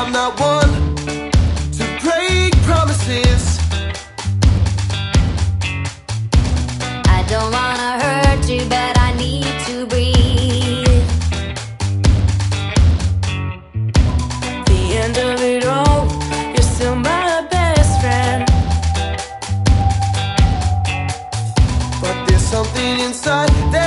I'm not one to break promises. I don't wanna hurt you, but I need to breathe. The end of it all, you're still my best friend. But there's something inside that